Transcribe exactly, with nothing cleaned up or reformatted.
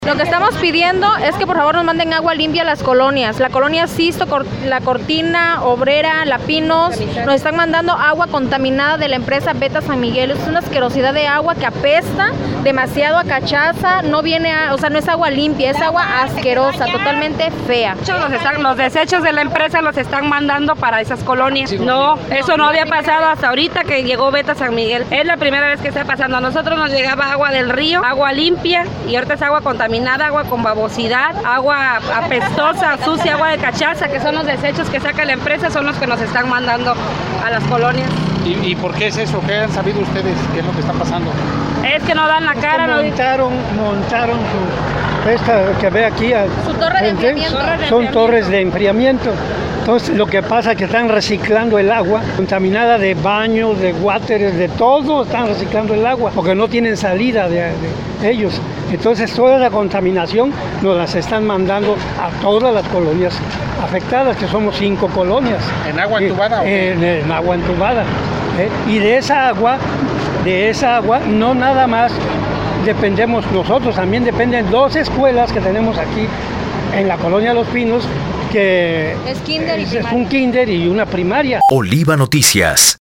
Lo que estamos pidiendo es que por favor nos manden agua limpia a las colonias. La colonia Sisto, Cor- La Cortina, Obrera, La Pinos, nos están mandando agua contaminada de la empresa Beta San Miguel. Es una asquerosidad de agua que apesta demasiado a cachaza, no viene a, o sea, no es agua limpia, es agua asquerosa, totalmente fea. Los, están, los desechos de la empresa los están mandando para esas colonias. No, eso no había pasado hasta ahorita que llegó Beta San Miguel. Es la primera vez que está pasando. A nosotros nos llegaba agua del río, agua limpia, y ahorita es agua contaminada. Agua con babosidad, agua apestosa, sucia, agua de cachaza, que son los desechos que saca la empresa, son los que nos están mandando a las colonias. ¿Y, y por qué es eso? ¿Qué han sabido ustedes? ¿Qué es lo que está pasando? Es que no dan la cara. No montaron, montaron su, esta que ve aquí. Su torre de enfriamiento. Son torres de enfriamiento. Entonces lo que pasa es que están reciclando el agua contaminada de baños, de water, de todo, están reciclando el agua porque no tienen salida de, de ellos. Entonces toda la contaminación nos las están mandando a todas las colonias afectadas, que somos cinco colonias. ¿En agua entubada? Eh, en, en agua entubada. Eh, y de esa agua, de esa agua no nada más dependemos nosotros, también dependen dos escuelas que tenemos aquí en la colonia Los Pinos, que es kinder y es, es un kinder y una primaria. Oliva Noticias.